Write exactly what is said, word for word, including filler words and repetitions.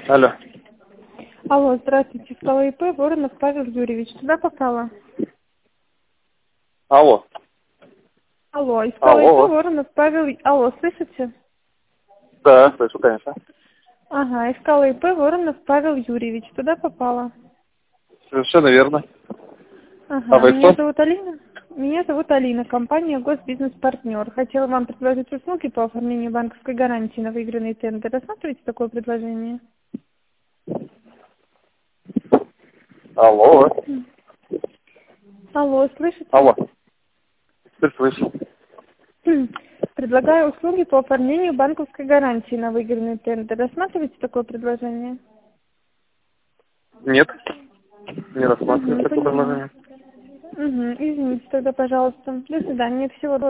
Алло. Алло, здравствуйте, Скала ИП, Воронов Павел Юрьевич. Туда попала? Алло. Алло, из Скала ИП, Алло. Воронов Павел... Алло, слышите? Да, слышу, конечно. Ага, из Скала ИП, Воронов Павел Юрьевич. Туда попала? Совершенно верно. А Ага, вы меня кто? зовут Алина. Меня зовут Алина, компания Госбизнес-партнер. Хотела вам предложить услуги по оформлению банковской гарантии на выигранный тендер. Рассматриваете такое предложение? Алло. М. Алло, слышите? Алло. Теперь слышу. М. Предлагаю услуги по оформлению банковской гарантии на выигранный тендер. Рассматриваете такое предложение? Нет. Не рассматриваю Угу, такое поняла. предложение. Угу, извините тогда, пожалуйста. До свидания, всего доброго.